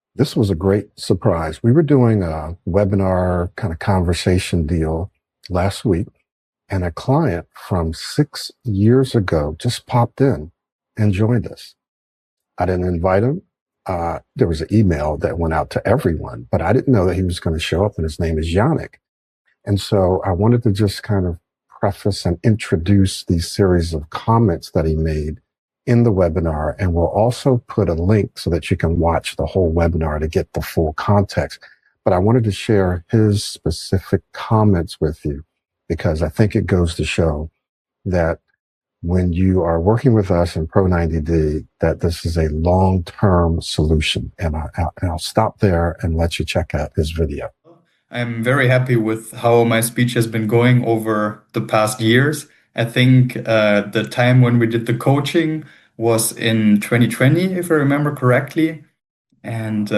This was a great surprise. We were doing a webinar kind of conversation deal last week, and a client from 6 years ago just popped in and joined us. I didn't invite him. There was an email that went out to everyone, but I didn't know that he was going to show up, and his name is Yannick. And so I wanted to just kind of preface and introduce these series of comments that he made in the webinar. And we'll also put a link so that you can watch the whole webinar to get the full context. But I wanted to share his specific comments with you because I think it goes to show that when you are working with us in Pro 90D, that this is a long-term solution. And I'll stop there and let you check out his video. I'm very happy with how my speech has been going over the past years. I think the time when we did the coaching was in 2020, if I remember correctly. And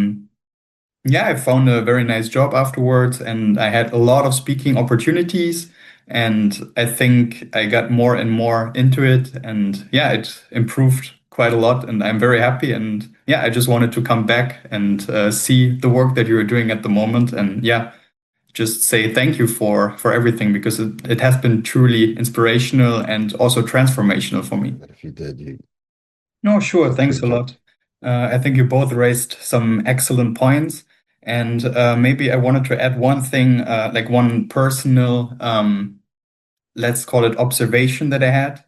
yeah, I found a very nice job afterwards, and I had a lot of speaking opportunities. And I think I got more and more into it. And yeah, it improved quite a lot. And I'm very happy. And yeah, I just wanted to come back and see the work that you're doing at the moment. And yeah, just say thank you for everything because it has been truly inspirational and also transformational for me. But if you did, you No, sure. feel free Thanks to a jump. lot. I think you both raised some excellent points. And maybe I wanted to add one thing, like one personal, let's call it observation that I had.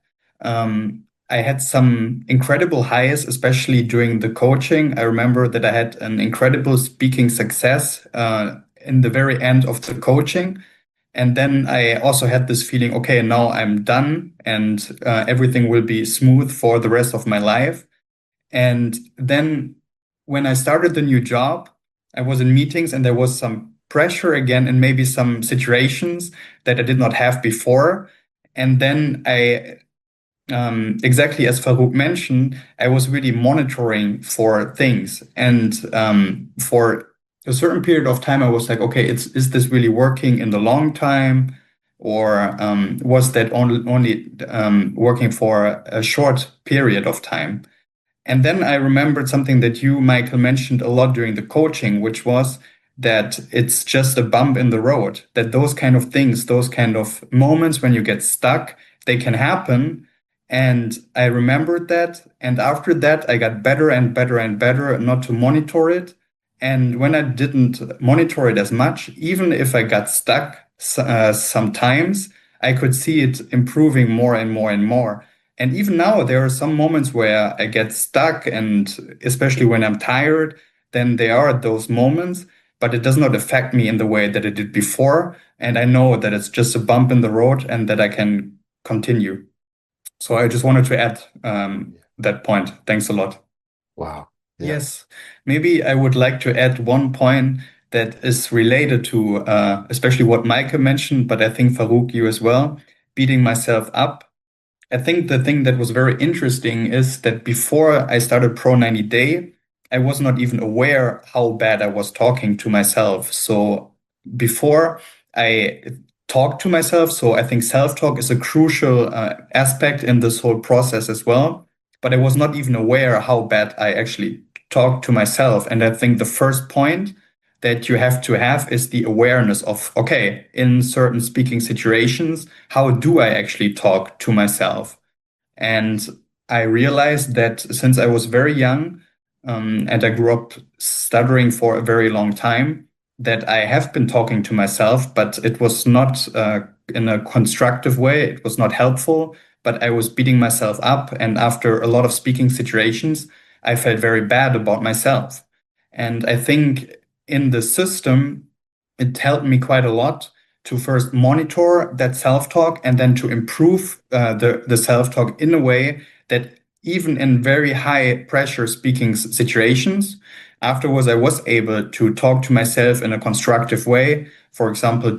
I had some incredible highs, especially during the coaching. I remember that I had an incredible speaking success in the very end of the coaching. And then I also had this feeling, okay, now I'm done and everything will be smooth for the rest of my life. And then when I started the new job, I was in meetings and there was some pressure again and maybe some situations that I did not have before. And then exactly as Farouk mentioned, I was really monitoring for things. And for a certain period of time, I was like, okay, is this really working in the long time? Or was that only working for a short period of time? And then I remembered something that you, Michael, mentioned a lot during the coaching, which was that it's just a bump in the road, that those kind of things, those kind of moments when you get stuck, they can happen. And I remembered that. And after that, I got better and better and better not to monitor it. And when I didn't monitor it as much, even if I got stuck sometimes, I could see it improving more and more and more. And even now, there are some moments where I get stuck, and especially when I'm tired, then there are those moments, but it does not affect me in the way that it did before. And I know that it's just a bump in the road and that I can continue. So I just wanted to add that point. Thanks a lot. Wow. Yeah. Yes, maybe I would like to add one point that is related to especially what Michael mentioned, but I think Farouk, you as well, beating myself up. I think the thing that was very interesting is that before I started Pro 90 Day, I was not even aware how bad I was talking to myself. So before I talked to myself, so I think self-talk is a crucial aspect in this whole process as well. But I was not even aware how bad I actually talked to myself. And I think the first point that you have to have is the awareness of, okay, in certain speaking situations, how do I actually talk to myself? And I realized that since I was very young, and I grew up stuttering for a very long time, that I have been talking to myself, but it was not in a constructive way. It was not helpful, but I was beating myself up. And after a lot of speaking situations, I felt very bad about myself. And I think in the system, it helped me quite a lot to first monitor that self-talk and then to improve the self-talk in a way that even in very high pressure speaking situations, afterwards I was able to talk to myself in a constructive way. For example,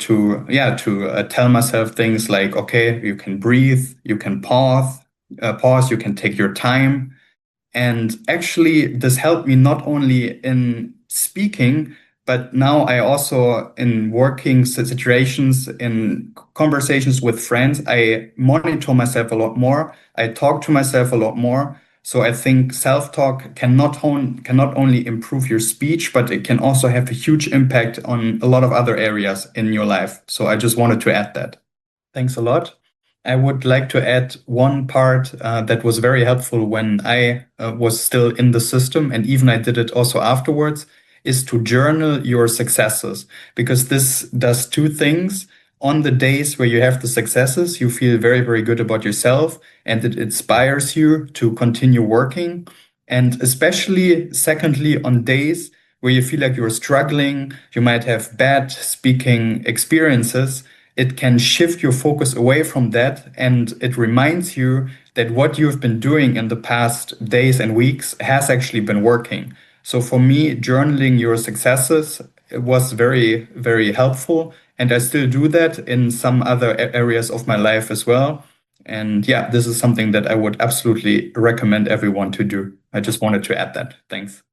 to tell myself things like, okay, you can breathe, you can pause, you can take your time. And actually, this helped me not only in speaking, but now I also, in working situations, in conversations with friends, I monitor myself a lot more. I talk to myself a lot more. So I think self-talk cannot only improve your speech, but it can also have a huge impact on a lot of other areas in your life. So I just wanted to add that. Thanks a lot. I would like to add one part that was very helpful when I was still in the system, and even I did it also afterwards, is to journal your successes, because this does two things. On the days where you have the successes, you feel very, very good about yourself, and it inspires you to continue working. And especially, secondly, on days where you feel like you're struggling, you might have bad speaking experiences, it can shift your focus away from that, and it reminds you that what you've been doing in the past days and weeks has actually been working. So for me, journaling your successes was very, very helpful, and I still do that in some other areas of my life as well. And yeah, this is something that I would absolutely recommend everyone to do. I just wanted to add that. Thanks.